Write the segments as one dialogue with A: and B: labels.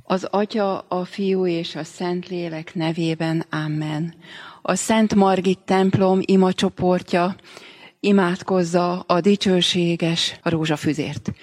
A: Az Atya, a Fiú és a Szentlélek nevében. Amen. A Szent Margit templom imacsoportja imádkozza a dicsőséges rózsafüzért.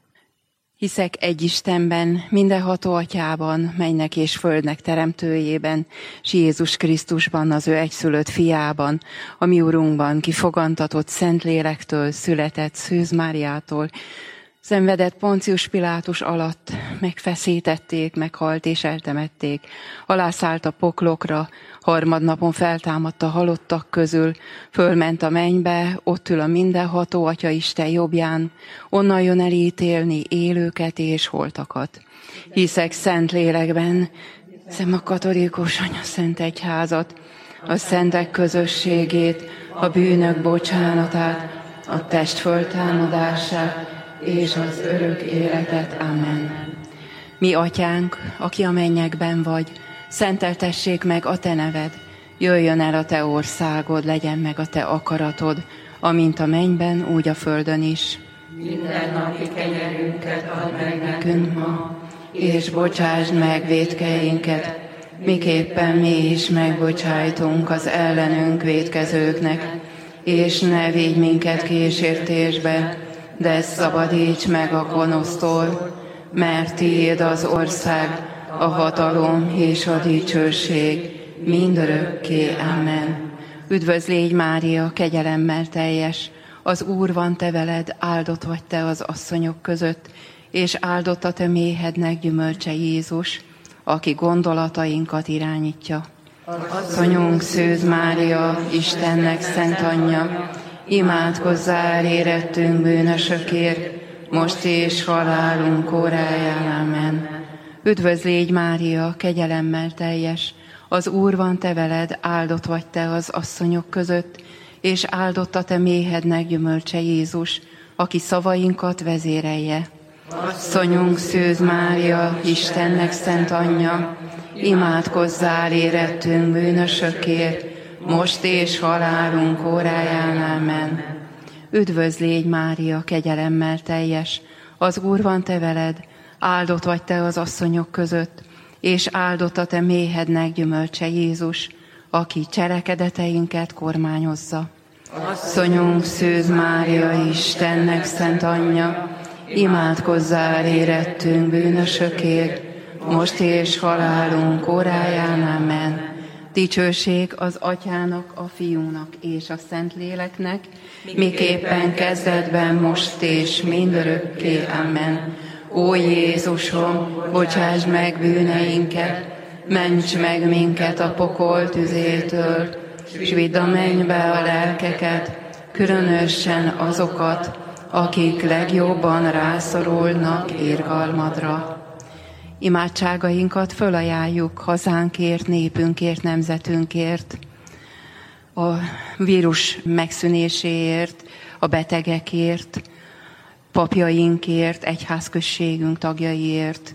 A: Hiszek egy Istenben, mindenható Atyában, mennek és földnek teremtőjében, s Jézus Krisztusban, az ő egyszülött fiában, a mi Urunkban, kifogantatott Szentlélektől, született Szűz Máriától, szenvedett Poncius Pilátus alatt, megfeszítették, meghalt és eltemették, alászállt a poklokra, harmadnapon feltámadt a halottak közül, fölment a mennybe, ott ül a mindenható Atya Isten jobbján, onnan jön el ítélni élőket és holtakat. Hiszek szent lélekben, hiszem a katolikus Anyaszent Egyházat, a szentek közösségét, a bűnök bocsánatát, a test föltámadását, és az örök életet. Amen. Mi Atyánk, aki a mennyekben vagy, szenteltessék meg a Te neved, jöjjön el a Te országod, legyen meg a Te akaratod, amint a mennyben, úgy a földön is.
B: Mindennapi kenyerünket add meg nekünk ma,
A: és bocsásd meg vétkeinket, miképpen mi is megbocsájtunk az ellenünk vétkezőknek, és ne vigy minket kísértésbe, de szabadíts meg a gonosztól, mert tiéd az ország, a hatalom és a dicsőség mindörökké. Amen. Üdvözl légy, Mária, kegyelemmel teljes, az Úr van te veled, áldott vagy te az asszonyok között, és áldott a te méhednek gyümölcse Jézus, aki gondolatainkat irányítja. Asszonyunk, Szűz Mária, Istennek szent anyja, imádkozzál érettünk bűnösökért, most és halálunk óráján. Amen. Üdvözl légy, Mária, kegyelemmel teljes, az Úr van te veled, áldott vagy te az asszonyok között, és áldott a te méhednek gyümölcse Jézus, aki szavainkat vezérelje. Asszonyunk, Szűz Mária, Istennek szent anyja, imádkozzál érettünk bűnösökért, most és halálunk óráján. Amen. Üdvözl légy, Mária, kegyelemmel teljes, az Úr van te veled, áldott vagy te az asszonyok között, és áldott a te méhednek gyümölcse Jézus, aki cselekedeteinket kormányozza. Asszonyunk, Szűz Mária, Istennek szent anyja, imádkozzál érettünk bűnösökért, most és halálunk óráján. Amen. Dicsőség az Atyának, a Fiúnak és a Szentléleknek, miképpen kezdetben, most és mindörökké. Amen. Ó Jézusom, bocsáss meg bűneinket, ments meg minket a pokol tüzétől, s vidd a mennybe a lelkeket, különösen azokat, akik legjobban rászorulnak irgalmadra. Imádságainkat fölajánljuk hazánkért, népünkért, nemzetünkért, a vírus megszűnéséért, a betegekért, papjainkért, egyházközségünk tagjaiért,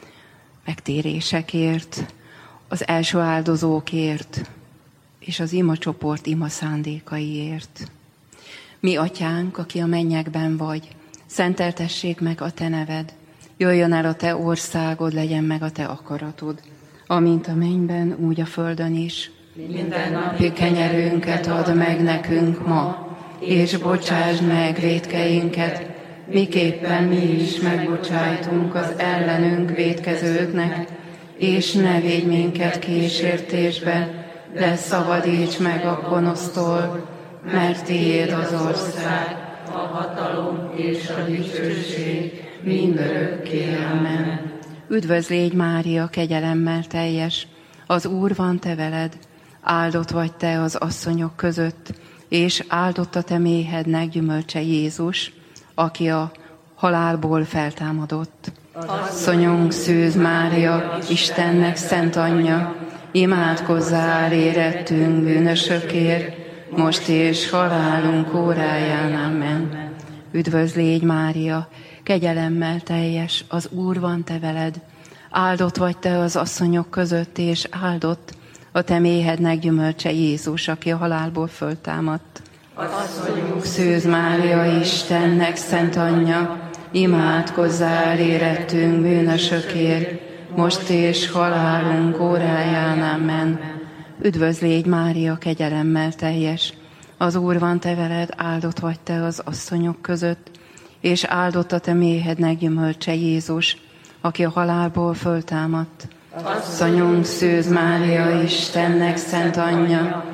A: megtérésekért, az első áldozókért, és az imacsoport ima szándékaiért. Mi Atyánk, aki a mennyekben vagy, szenteltessék meg a te neved, jöjjön el a te országod, legyen meg a te akaratod, amint a mennyben, úgy a földön is.
B: Mindennapi kenyerünket add meg nekünk ma, és bocsásd meg vétkeinket, miképpen mi is megbocsájtunk az ellenünk vétkezőknek, és ne védj minket kísértésbe, de szabadíts meg a gonosztól, mert tiéd az ország, a hatalom és a dicsőség mindörökké. Amen.
A: Üdvözl légy, Mária, kegyelemmel teljes, az Úr van te veled, áldott vagy te az asszonyok között, és áldott a te méhednek gyümölcse Jézus, aki a halálból feltámadott. Asszonyunk, Szűz Mária, Istennek szent anyja, imádkozzál érettünk bűnösökért, most és halálunk óráján. Amen. Üdvözl légy, Mária, kegyelemmel teljes, az Úr van te veled, áldott vagy te az asszonyok között, és áldott a te méhednek gyümölcse Jézus, aki a halálból föltámadt.
B: Asszonyunk,
A: Szűz Mária, Istennek szent anyja, imádkozzál érettünk bűnösökért, most és halálunk óráján. Amen. Üdvözl légy, Mária, kegyelemmel teljes, az Úr van te veled, áldott vagy te az asszonyok között, és áldott a te méhednek gyümölcse Jézus, aki a halálból föltámadt. Asszonyunk, Szűz Mária, Istennek szent anyja,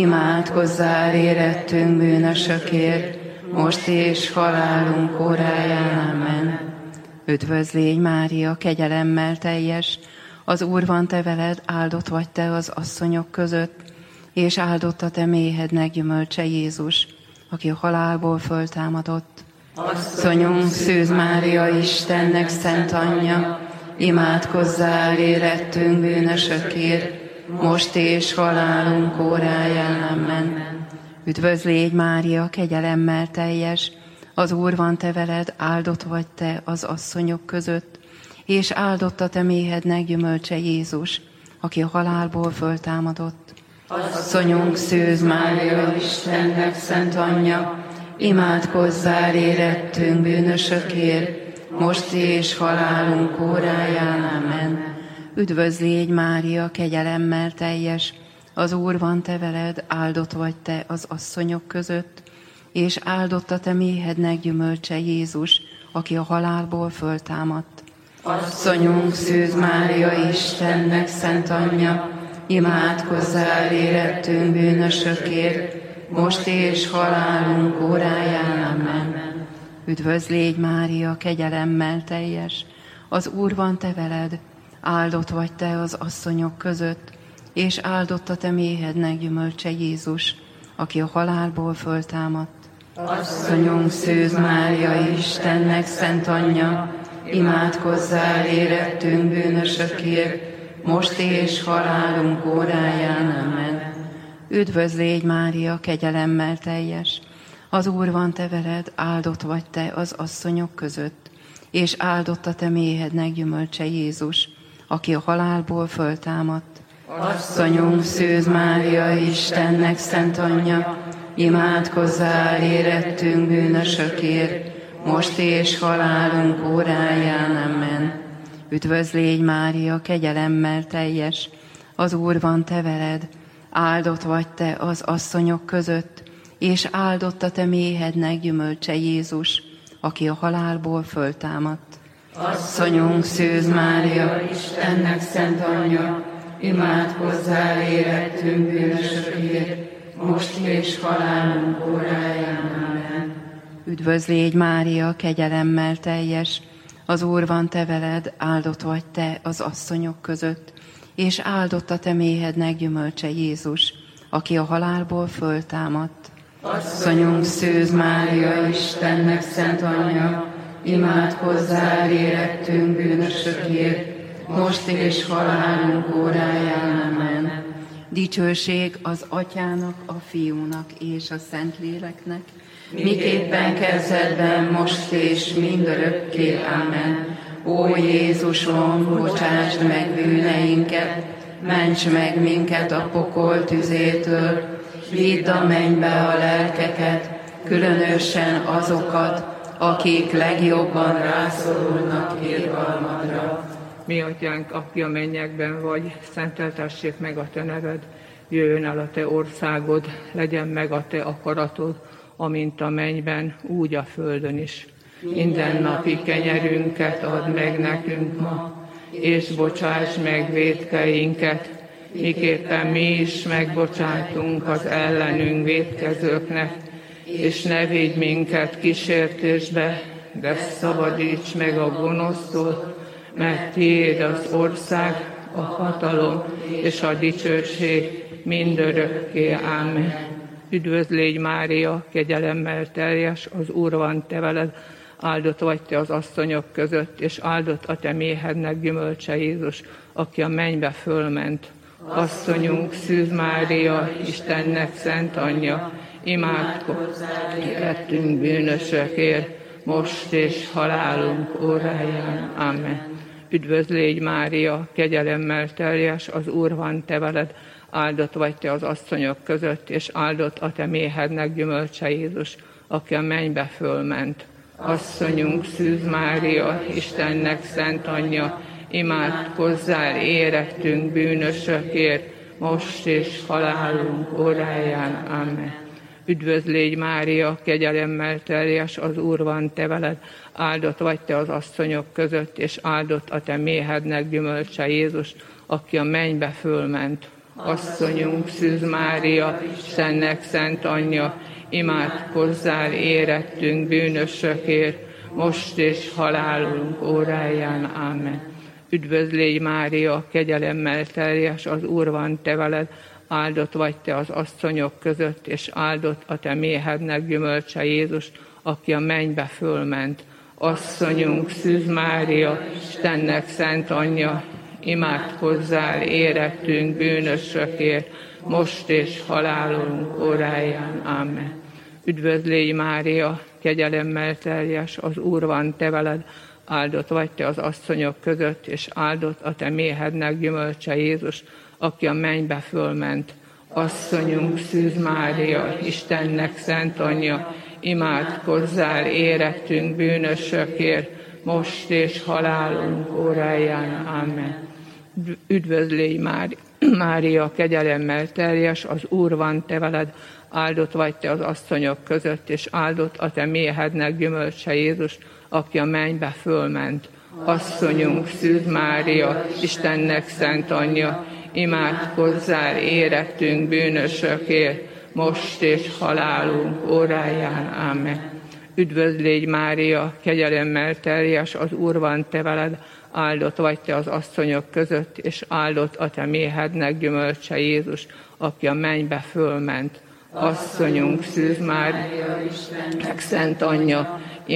A: imádkozzál érettünk bűnösökért, most és halálunk óráján. Amen. Üdvözl légy, Mária, kegyelemmel teljes, az Úr van te veled, áldott vagy te az asszonyok között, és áldott a te méhednek gyümölcse Jézus, aki a halálból föltámadott. Asszonyunk, Szűz Mária, Istennek szent anyja, imádkozzál érettünk bűnösökért, most és halálunk óráján. Amen. Üdvözl légy, Mária, kegyelemmel teljes, az Úr van te veled, áldott vagy te az asszonyok között, és áldott a te méhednek gyümölcse Jézus, aki a halálból föltámadott. Asszonyunk, Szűz Mária, Istennek szent anyja, imádkozzál érettünk bűnösökért, most és halálunk óráján. Amen. Üdvözl légy, Mária, kegyelemmel teljes, az Úr van te veled, áldott vagy te az asszonyok között, és áldott a te méhednek gyümölcse Jézus, aki a halálból föltámadt. Asszonyunk, Szűz Mária, Istennek szent anyja, imádkozzál érettünk bűnösökért, most és halálunk óráján. Amen. Üdvözl légy, Mária, kegyelemmel teljes, az Úr van te veled, áldott vagy te az asszonyok között, és áldott a te méhednek gyümölcse Jézus, aki a halálból föltámadt. Asszonyunk, Szűz Mária, Istennek szent anyja, imádkozzál érettünk bűnösökért, most és halálunk óráján. Amen. Üdvözl légy, Mária, kegyelemmel teljes, az Úr van te veled, áldott vagy te az asszonyok között, és áldott a te méhednek gyümölcse Jézus, aki a halálból föltámadt. Asszonyunk, Szűz Mária, Istennek szent anyja, imádkozzál érettünk bűnösökért, most és halálunk óráján. Amen. Üdvözl légy, Mária, kegyelemmel teljes, az Úr van te veled, áldott vagy te az asszonyok között, és áldott a te méhednek gyümölcse Jézus, aki a halálból föltámadt. Asszonyunk, Szűz Mária, Istennek szent anyja, imádkozzál érettünk bűnösökért, most és halálunk óráján. Amen. Üdvözl légy, Mária, kegyelemmel teljes, az Úr van te veled, áldott vagy te az asszonyok között, és áldott a te méhednek gyümölcse Jézus, aki a halálból föltámadt. Asszonyunk, Szűz Mária, Istennek szent anyja, imádkozzál érettünk bűnösökért, most és halálunk óráján. Amen. Dicsőség az Atyának, a Fiúnak és a Szentléleknek, miképpen kezdetben, most és mindörökké. Amen. Ó Jézusom, bocsásd meg bűneinket, ments meg minket a pokol tüzétől, vidd a mennybe a lelkeket, különösen azokat, akik legjobban rászorulnak irgalmadra.
C: Mi atyánk, aki a mennyekben vagy, szenteltessék meg a te neved, jöjjön el a te országod, legyen meg a te akaratod, amint a mennyben, úgy a földön is. Mindennapi kenyerünket add meg nekünk ma, és bocsáss meg vétkeinket, miképpen mi is megbocsátunk az ellenünk vétkezőknek, és ne védj minket kísértésbe, de szabadíts meg a gonosztól, mert tiéd az ország, a hatalom és a dicsőség mindörökké. Amen. Üdvözl légy, Mária, kegyelemmel teljes, az Úr van te veled, áldott vagy te az asszonyok között, és áldott a te méhednek gyümölcse Jézus, aki a mennybe fölment. Asszonyunk, Szűz Mária, Istennek szent anyja, imádkozz érettünk bűnösökért, most és halálunk óráján. Amen. Üdvözl légy, Mária, kegyelemmel teljes, az Úr van te veled, áldott vagy te az asszonyok között, és áldott a te méhednek gyümölcse Jézus, aki a mennybe fölment. Asszonyunk, Szűz Mária, Istennek szent anyja, imádkozzál érettünk bűnösökért, most és halálunk óráján. Amen. Üdvözl légy Mária, kegyelemmel teljes, az Úr van te veled, áldott vagy te az asszonyok között, és áldott a te méhednek gyümölcse Jézus, aki a mennybe fölment. Asszonyunk, Szűz Mária, Istennek szent anyja, imádkozzál érettünk bűnösökért, most és halálunk óráján. Amen. Üdvözl légy Mária, kegyelemmel teljes, az Úr van te veled, áldott vagy te az asszonyok között, és áldott a te méhednek gyümölcse Jézus, aki a mennybe fölment. Asszonyunk, Szűz Mária, Istennek szent anyja, imádkozzál érettünk bűnösökért, most és halálunk óráján. Amen. Üdvözl légy Mária, kegyelemmel teljes, az Úr van te veled, áldott vagy te az asszonyok között, és áldott a te méhednek gyümölcse Jézus, aki a mennybe fölment. Asszonyunk, Szűz Mária, Istennek szent anyja, imádkozzál érettünk bűnösökért, most és halálunk óráján. Amen. Üdvözl légy Mária, kegyelemmel teljes, az Úr van te veled, áldott vagy te az asszonyok között, és áldott a te méhednek gyümölcse Jézus, aki a mennybe fölment. Asszonyunk, Szűz Mária, Istennek szent anyja, imádkozzál érettünk bűnösökért, most és halálunk óráján. Amen. Üdvözl légy Mária, kegyelemmel teljes, az Úr van te veled, áldott vagy te az asszonyok között, és áldott a te méhednek gyümölcse Jézus, aki a mennybe fölment. Asszonyunk, Szűz Mária, Istennek szent anyja,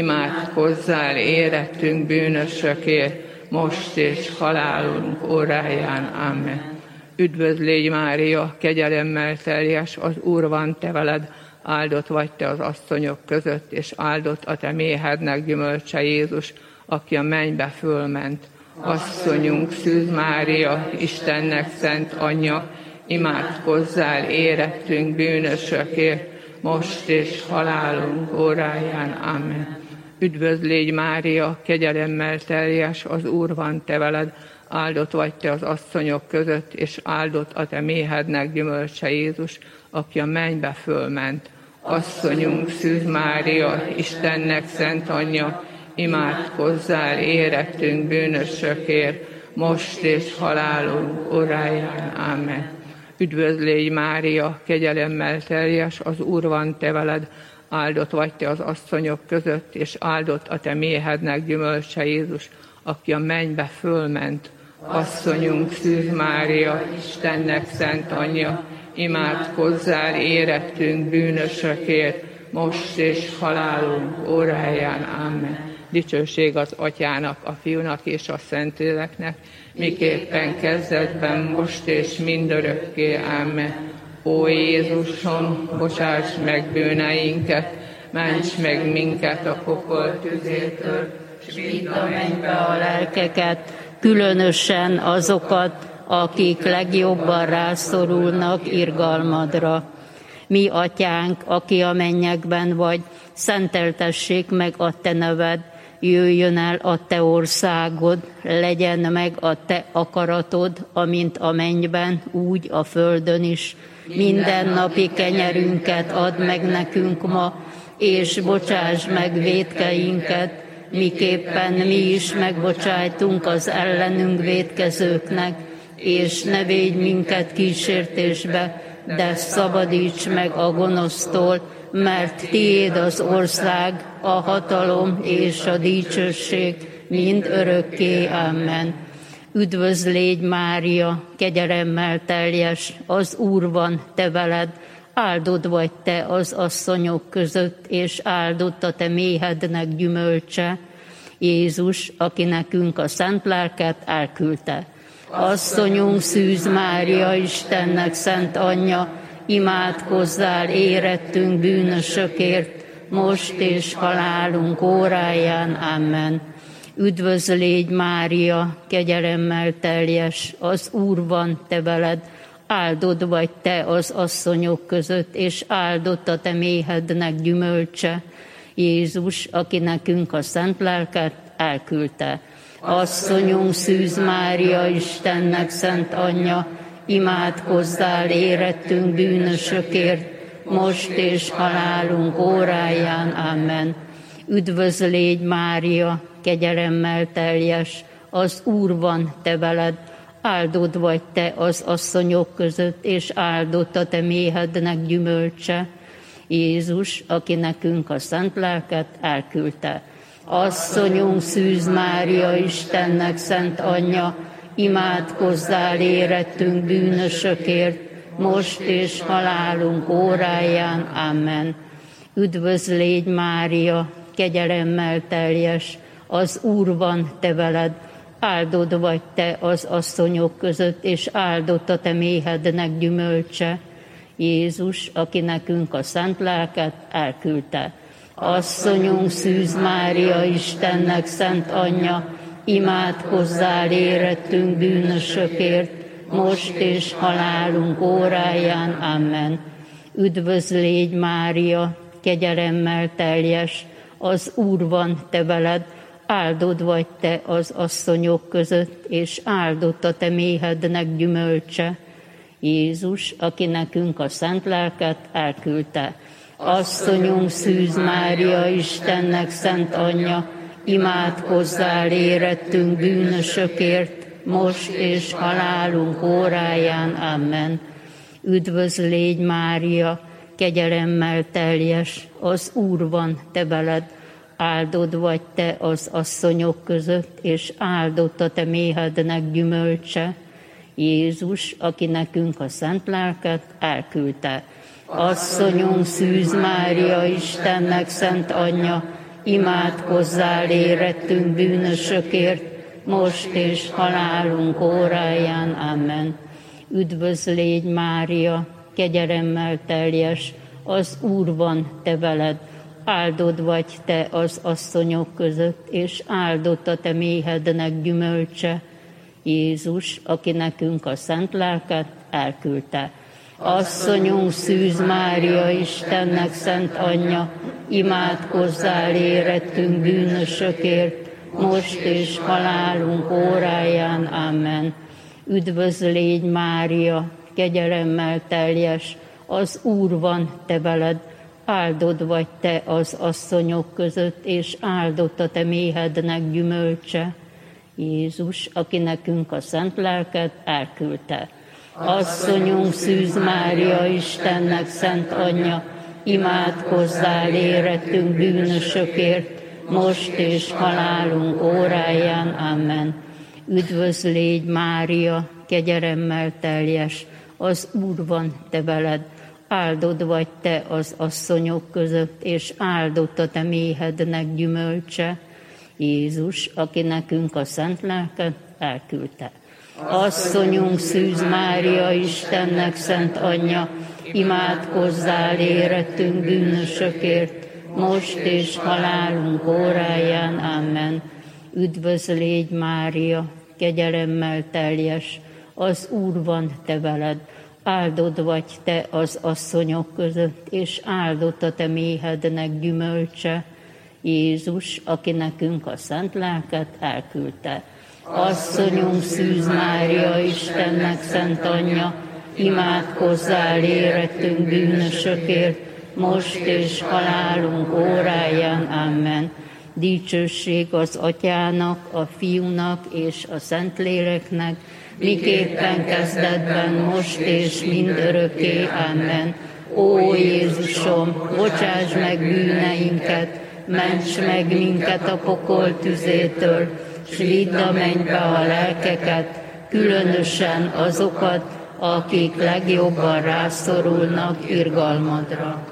C: imádkozzál érettünk bűnösökért, most és halálunk óráján. Amen. Üdvözl légy Mária, kegyelemmel teljes, az Úr van te veled, áldott vagy te az asszonyok között, és áldott a te méhednek gyümölcse Jézus, aki a mennybe fölment. Asszonyunk, Szűz Mária, Istennek szent anyja, imádkozzál érettünk bűnösökért, most és halálunk óráján. Amen. Üdvözl légy Mária, kegyelemmel teljes, az Úr van te veled, áldott vagy te az asszonyok között, és áldott a te méhednek gyümölcse Jézus, aki a mennybe fölment. Asszonyunk, Szűz Mária, Istennek szent anyja, imádkozzál érettünk bűnösökért, most és halálunk óráján. Amen. Üdvözl légy Mária, kegyelemmel teljes, az Úr van te veled, áldott vagy te az asszonyok között, és áldott a te méhednek gyümölcse Jézus, aki a mennybe fölment. Asszonyunk, Szűz Mária, Istennek szent anyja, imádkozzál érettünk bűnösökért, most és halálunk óráján. Amen. Dicsőség az Atyának, a Fiúnak és a Szentléleknek, miképpen kezdetben, most és mindörökké. Amen. Ó Jézusom, bocsáss meg bűneinket, ments meg minket a pokol tüzétől, s vidd a mennybe a lelkeket, különösen azokat, akik legjobban rászorulnak irgalmadra. Mi Atyánk, aki a mennyekben vagy, szenteltessék meg a te neved, jöjjön el a te országod, legyen meg a te akaratod, amint a mennyben, úgy a földön is. Mindennapi kenyerünket add meg nekünk ma, és bocsáss meg vétkeinket, miképpen mi is megbocsájtunk az ellenünk vétkezőknek, és ne védj minket kísértésbe, de szabadíts meg a gonosztól, mert tiéd az ország, a hatalom és a dicsőség mind örökké. Amen. Üdvözl légy Mária, kegyelemmel teljes, az Úr van te veled, áldott vagy te az asszonyok között, és áldott a te méhednek gyümölcse, Jézus, aki nekünk a szent lelket elküldte. Asszonyunk, Szűz Mária, Istennek szent anyja, imádkozzál érettünk bűnösökért, most és halálunk óráján. Amen. Üdvözl légy Mária, kegyelemmel teljes, az Úr van te veled, áldott vagy te az asszonyok között, és áldott a te méhednek gyümölcse, Jézus, aki nekünk a szent lelket elküldte.
B: Asszonyunk Szűz Mária, Istennek szent anyja, imádkozzál érettünk bűnösökért, most és halálunk óráján. Amen. Üdvözl légy Mária, kegyelemmel teljes, az Úr van te veled, áldott vagy te az asszonyok között, és áldott a te méhednek gyümölcse, Jézus, aki nekünk a szent lelket elküldte. Asszonyunk Szűz Mária, Istennek szent anyja, imádkozzál érettünk bűnösökért, most és halálunk óráján. Amen. Üdvözl légy Mária, kegyelemmel teljes, az Úr van te veled, áldott vagy te az asszonyok között, és áldott a te méhednek gyümölcse, Jézus, aki nekünk a szent lelket elküldte. Asszonyunk Szűz Mária, Istennek szent anyja, imádkozzál érettünk bűnösökért, most és halálunk óráján. Amen. Üdvözl légy Mária, kegyelemmel teljes, az Úr van te veled, áldott vagy te az asszonyok között, és áldott a te méhednek gyümölcse, Jézus, aki nekünk a szent lelket elküldte. Asszonyunk Szűz Mária, Istennek szent anyja, imádkozzál érettünk bűnösökért, most és halálunk óráján. Amen. Üdvözl légy Mária, kegyelemmel teljes, az Úr van te veled, áldott vagy te az asszonyok között, és áldott a te méhednek gyümölcse, Jézus, aki nekünk a szent lelket elküldte. Asszonyunk Szűz Mária, Istennek szent anyja, imádkozzál érettünk bűnösökért, most és halálunk óráján. Amen. Üdvözl légy Mária, kegyelemmel teljes, az Úr van te veled, áldott vagy te az asszonyok között, és áldott a te méhednek gyümölcse, Jézus, aki nekünk a szent lelket elküldte. Asszonyunk Szűz Mária, Istennek szent anyja, imádkozzál érettünk bűnösökért, most és halálunk óráján. Amen. Üdvözl légy Mária, kegyelemmel teljes, az Úr van te veled, áldott vagy te az asszonyok között, és áldott a te méhednek gyümölcse, Jézus, aki nekünk a szent lelket elküldte. Asszonyunk Szűz Mária, Istennek szent anyja, imádkozzál érettünk bűnösökért, most és halálunk óráján. Amen. Üdvözl légy Mária, kegyelemmel teljes, az Úr van te veled, áldott vagy te az asszonyok között, és áldott a te méhednek gyümölcse, Jézus, aki nekünk a szent lelket elküldte. Asszonyunk Szűz Mária, Istennek szent anyja, imádkozzál érettünk bűnösökért, most és halálunk óráján. Amen. Üdvözl légy Mária, kegyelemmel teljes, az Úr van te veled, áldott vagy te az asszonyok között, és áldott a te méhednek gyümölcse, Jézus, aki nekünk a szent lelket elküldte. Asszonyunk Szűz Mária, Istennek szent anyja, imádkozzál érettünk bűnösökért, most és halálunk óráján. Amen. Dicsőség az Atyának, a Fiúnak és a Szentléleknek, miképpen kezdetben, most és mindörökké. Amen. Ó Jézusom, bocsáss meg bűneinket, ments meg minket a pokol tüzétől, s vidd a mennybe a lelkeket, különösen azokat, akik legjobban rászorulnak irgalmadra.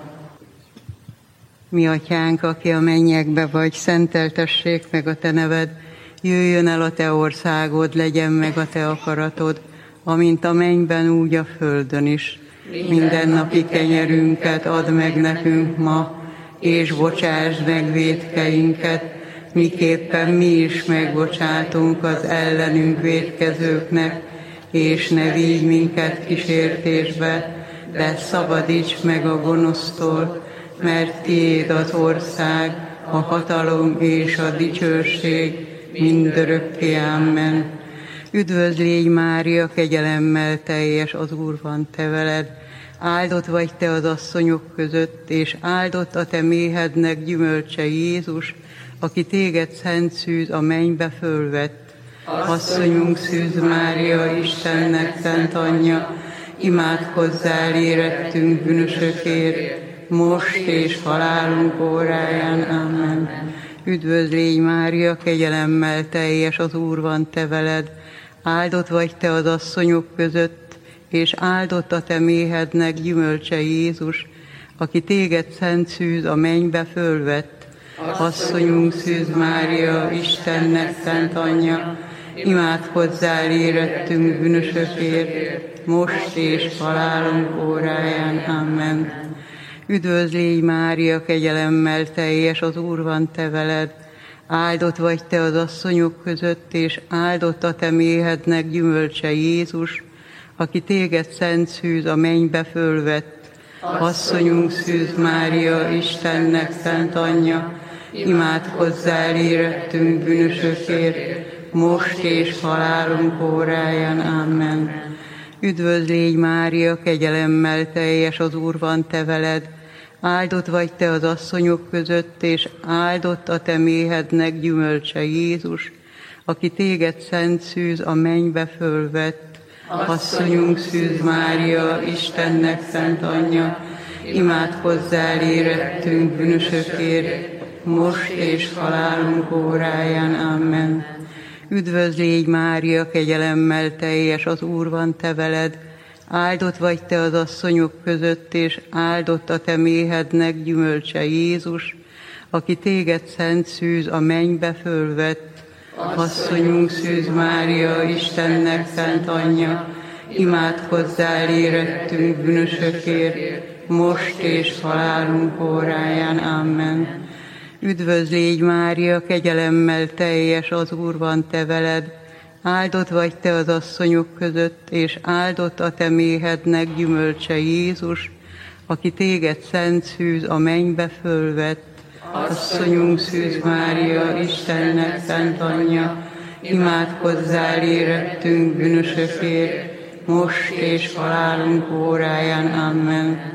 D: Mi atyánk, aki a mennyekbe vagy, szenteltessék meg a te neved, jöjjön el a te országod, legyen meg a te akaratod, amint a mennyben, úgy a földön is. Mindennapi kenyerünket add meg nekünk ma, és bocsásd meg vétkeinket, miképpen mi is megbocsátunk az ellenünk vétkezőknek, és ne vigy minket kísértésbe, de szabadíts meg a gonosztól, mert tiéd az ország, a hatalom és a dicsőség mindörökké. Amen. Üdvözl légy Mária, kegyelemmel teljes, az Úr van te veled. Áldott vagy te az asszonyok között, és áldott a te méhednek gyümölcse Jézus, aki téged szent szűz a mennybe fölvett. Asszonyunk Szűz Mária, Istennek szent anyja, imádkozzál érettünk bűnösökért, most és halálunk óráján. Amen. Üdvözl légy Mária, kegyelemmel teljes, az Úr van te veled. Áldott vagy te az asszonyok között, és áldott a te méhednek gyümölcse Jézus, aki téged szent szűz a mennybe fölvett. Asszonyunk Szűz Mária, Istennek szent anyja, imádkozzál érettünk bűnösökért, most és halálunk óráján. Amen. Üdvözl légy Mária, kegyelemmel teljes, az Úr van te veled. Áldott vagy te az asszonyok között, és áldott a te méhednek gyümölcse Jézus, aki téged szent szűz a mennybe fölvett. Asszonyunk Szűz Mária, Istennek szent anyja, imádkozzál érettünk bűnösökért, most és halálunk óráján. Amen. Üdvözl légy Mária, kegyelemmel teljes, az Úr van te veled. Áldott vagy te az asszonyok között, és áldott a te méhednek gyümölcse Jézus, aki téged szent szűz a mennybe fölvett. Asszonyunk Szűz Mária, Istennek szent anyja, imádkozzál érettünk bűnösökért, most és halálunk óráján. Amen. Üdvözl légy Mária, kegyelemmel teljes, az Úr van te veled. Áldott vagy te az asszonyok között, és áldott a te méhednek gyümölcse Jézus, aki téged szent szűz a mennybe fölvett. Asszonyunk Szűz Mária, Istennek szent anyja, imádkozzál érettünk bűnösökért, most és halálunk óráján. Amen. Üdvözl légy Mária, kegyelemmel teljes, az Úr van te veled. Áldott vagy te az asszonyok között, és áldott a te méhednek gyümölcse Jézus, aki téged szent szűz a mennybe fölvett. Asszonyunk Szűz Mária, Istennek szent anyja, imádkozzál érettünk bűnösökért, most és halálunk óráján. Amen.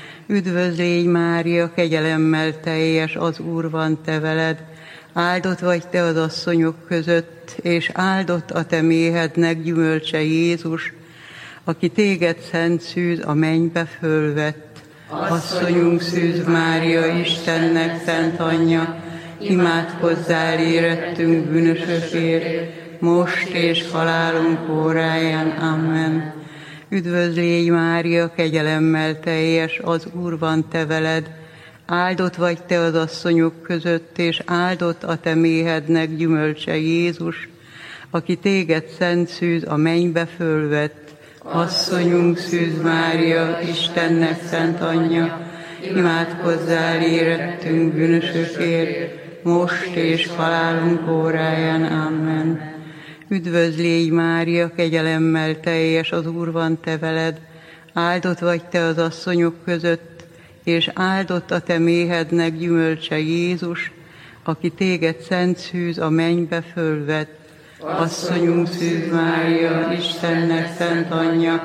D: Üdvözl légy Mária, kegyelemmel teljes, az Úr van te veled. Áldott vagy te az asszonyok között, és áldott a te méhednek gyümölcse Jézus, aki téged szent szűz a mennybe fölvett. Asszonyunk Szűz Mária, Istennek szent anyja, imádkozzál érettünk bűnösökért, most és halálunk óráján. Amen. Üdvözl légy Mária, kegyelemmel teljes, az Úr van te veled. Áldott vagy te az asszonyok között, és áldott a te méhednek gyümölcse Jézus, aki téged szent szűz a mennybe fölvett. Asszonyunk Szűz Mária, Istennek szent anyja, imádkozzál érettünk bűnösökért, most és halálunk óráján. Amen. Üdvözl légy Mária, kegyelemmel teljes, az Úr van te veled. Áldott vagy te az asszonyok között, és áldott a te méhednek gyümölcse Jézus, aki téged szent szűz a mennybe fölvett. Asszonyunk Szűz Mária, Istennek szent anyja,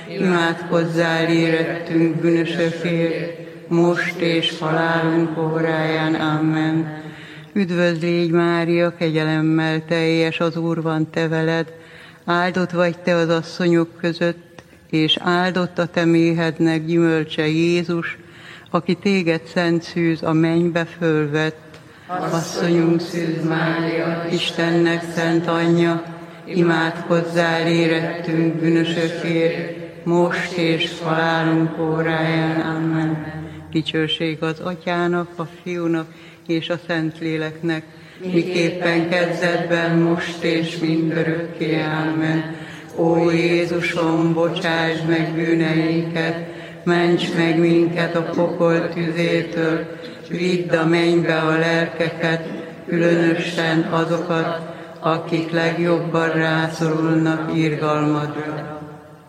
D: imádkozzál érettünk bűnösökért, most és halálunk óráján. Amen. Üdvözl légy Mária, kegyelemmel teljes, az Úr van te veled. Áldott vagy te az asszonyok között, és áldott a te méhednek gyümölcse Jézus, aki téged szent szűz a mennybe fölvett. Asszonyunk Szűz Mária, Istennek szent anyja, imádkozzál érettünk bűnösökért, most és halálunk óráján. Amen. Dicsőség az Atyának, a Fiúnak és a Szentléleknek, miképpen kezdetben, most és mindörökké. Amen. Ó Jézusom, bocsáss meg bűneinket, ments meg minket a pokol tüzétől, vidd a mennybe a lelkeket, különösen azokat, akik legjobban rászorulnak irgalmadra.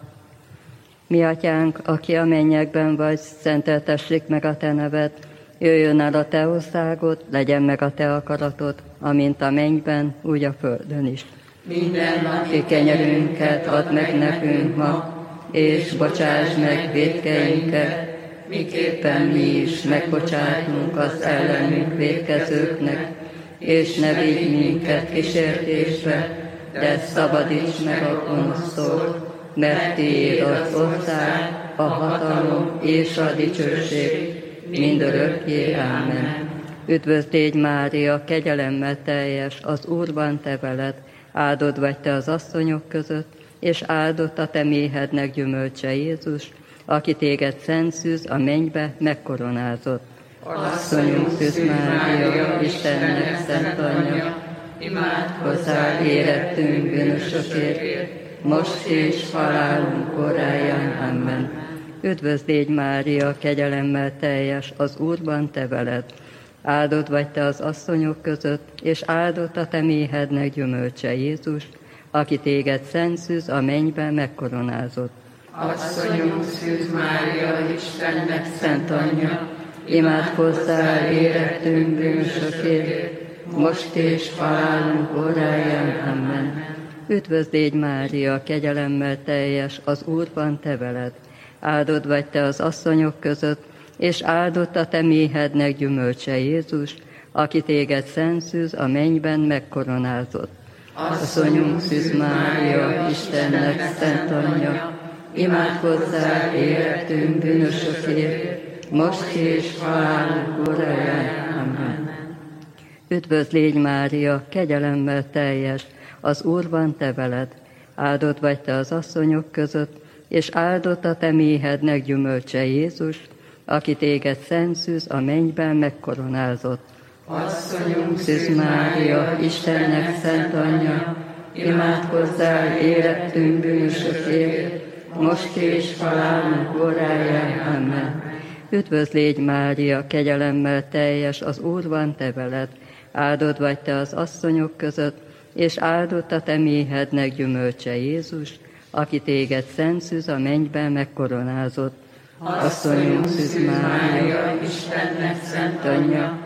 E: Mi atyánk, aki a mennyekben vagy, szenteltessék meg a te neved. Jöjjön el a te országod, legyen meg a te akaratod, amint a mennyben, úgy a földön is.
B: Mindennapi kenyerünket add meg nekünk ma, és bocsáss meg vétkeinket, miképpen mi is megbocsátunk az ellenünk vétkezőknek, és ne vigy minket kísértésbe, de szabadíts meg a gonosztól, mert tiéd az ország, a hatalom és a dicsőség mindörökké. Ámen.
E: Üdvözl légy, Mária, kegyelemmel teljes, az Úr van te veled, áldott vagy te az asszonyok között, és áldott a te méhednek gyümölcse Jézus, aki téged szent szűz a mennybe megkoronázott. Asszonyunk Szűz Mária, Istennek szent anyja, imádkozzál érettünk bűnösökért, most és halálunk óráján. Amen. Üdvözl légy, Mária, kegyelemmel teljes, az Úr van te veled, áldott vagy te az asszonyok között, és áldott a te méhednek gyümölcse Jézus, aki téged szent szűz a mennyben megkoronázott.
B: Asszonyunk Szűz Mária, Istennek szent anyja,
E: imádkozzál érettünk bűnösökért, most és halálunk óráján. Amen. Üdvözl légy, Mária, kegyelemmel teljes, az Úr van te veled, áldott vagy te az asszonyok között, és áldott a te méhednek gyümölcse Jézus, aki téged szent szűz a mennyben megkoronázott. Asszonyunk Szűz Mária, Istennek szent anyja, imádkozzál érettünk bűnösökért, most és halálunk óráján. Amen. Üdvözl légy, Mária, kegyelemmel teljes, az Úr van te veled, áldott vagy te az asszonyok között, és áldott a te méhednek gyümölcse Jézus, aki téged szent szűz a mennyben megkoronázott.
B: Asszonyunk
E: Szűz Mária, Istennek szent anyja, imádkozzál érettünk bűnösökért, most és halálunk óráján. Amen. Üdvözl légy, Mária, kegyelemmel teljes, az Úr van te veled, áldott vagy te az asszonyok között, és áldott a te méhednek gyümölcse Jézus, aki téged szent szűz a mennyben megkoronázott. Asszonyunk Szűz Mária,
B: Istennek szent
E: anyja,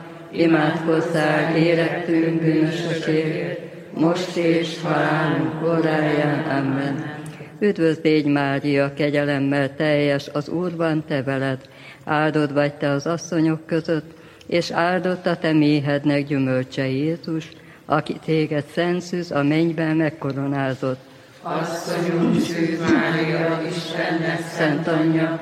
E: imádkozzál érettünk bűnösökért, most és halálunk óráján. Amen. Üdvözl légy, Mária, kegyelemmel teljes, az Úr van te veled, áldott vagy te az asszonyok között, és áldott a te méhednek gyümölcse Jézus, aki téged szent szűz a mennyben megkoronázott.
B: Asszonyunk Szűz Mária, Istennek
E: szent anyja,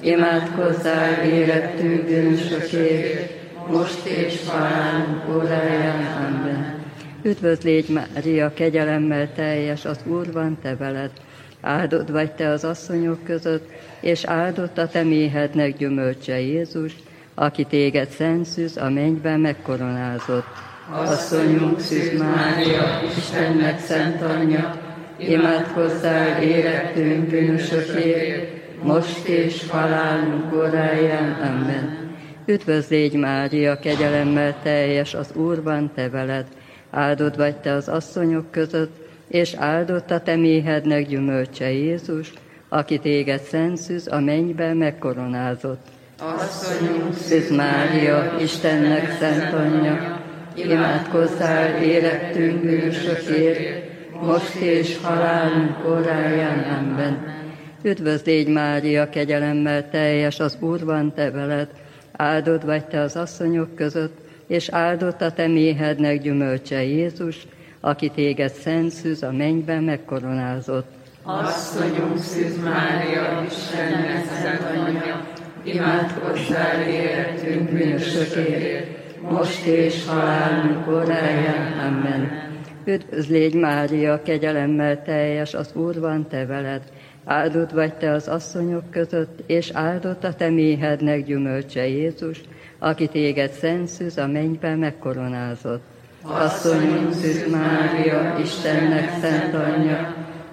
E: imádkozzál érettünk bűnösökért, most és halálunk óráján. Amen. Üdvözl légy, Mária, kegyelemmel teljes, az Úr van te veled, áldott vagy te az asszonyok között, és áldott a te méhednek gyümölcse Jézus, aki téged szent szűz a mennyben megkoronázott. Asszonyunk Szűz Mária, Istennek szent anyja, imádkozzál érettünk bűnösökért, most és halálunk óráján. Amen. Üdvözl légy, Mária, kegyelemmel teljes, az Úr van te veled, áldott vagy te az asszonyok között, és áldott a te méhednek gyümölcse Jézus, aki téged szent szűz a mennyben megkoronázott.
B: Asszonyunk
E: Szűz Mária, Istennek szent anyja, imádkozzál érettünk bűnösökért, most és halálunk óráján. Amen. Üdvözl légy, Mária, kegyelemmel teljes, az Úr van te veled, áldott vagy te az asszonyok között, és áldott a te méhednek gyümölcse Jézus, aki téged szent szűz a mennyben megkoronázott.
B: Asszonyunk Szűz Mária, Istennek szent anyja, imádkozzál érettünk bűnösökért, most és halálunk óráján.
E: Amen. Üdvözl légy, Mária, kegyelemmel teljes, az Úr van te veled, áldott vagy te az asszonyok között, és áldott a te méhednek gyümölcse Jézus, aki téged szent szűz a mennyben megkoronázott. Asszonyunk Szűz Mária, Istennek szent anyja,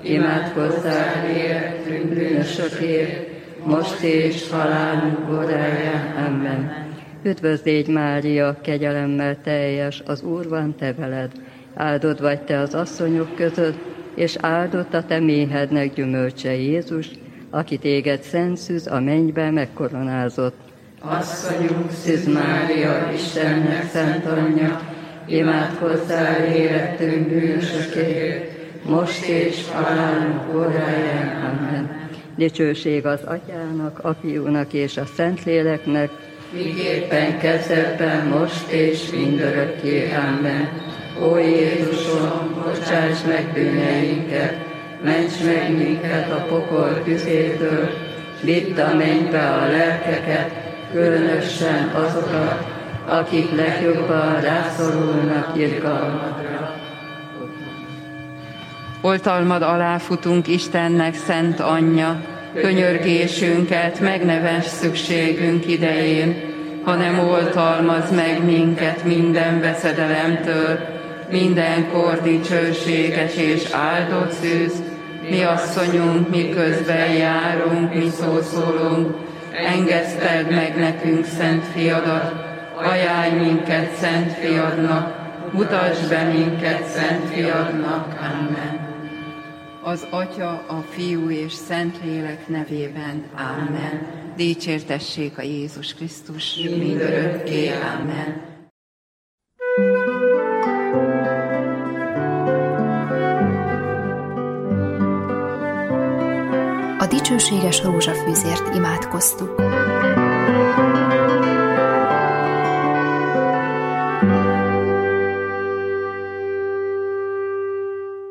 E: imádkozzál érettünk bűnösökért, most és halálunk óráján. Amen. Üdvözl légy, Mária, kegyelemmel teljes, az Úr van te veled, áldott vagy te az asszonyok között, és áldott a te méhednek gyümölcse Jézus, aki téged szent szűz a mennyben megkoronázott.
B: Asszonyunk
E: Szűz Mária, Istennek szent anyja, imádkozzál érettünk bűnösökért, most és halálunk óráján. Amen. Dicsőség az Atyának, a Fiúnak és a Szentléleknek, miképpen kezdetben, most és mindörökké. Amen. Ó Jézusom, bocsáss meg bűneinket, ments meg minket a pokol tüzétől, vidd a mennybe a lelkeket, különösen azokat, akik legjobban rászorulnak irgalmadra.
A: Oltalmad alá futunk Istennek szent anyja, könyörgésünket megneves szükségünk idején, hanem oltalmazd meg minket minden veszedelemtől, mindenkor dicsőséges és áldott szűz, mi asszonyunk, miközben járunk, mi szószólunk, engeszteld meg nekünk szent fiadat, ajánlj minket szent fiadnak, mutasd be minket szent fiadnak. Amen. Az Atya, a Fiú és Szentlélek nevében. Amen. Dicsértessék a Jézus Krisztus mindörökké. Amen.
F: A dicsőséges rózsafűzért imádkoztuk.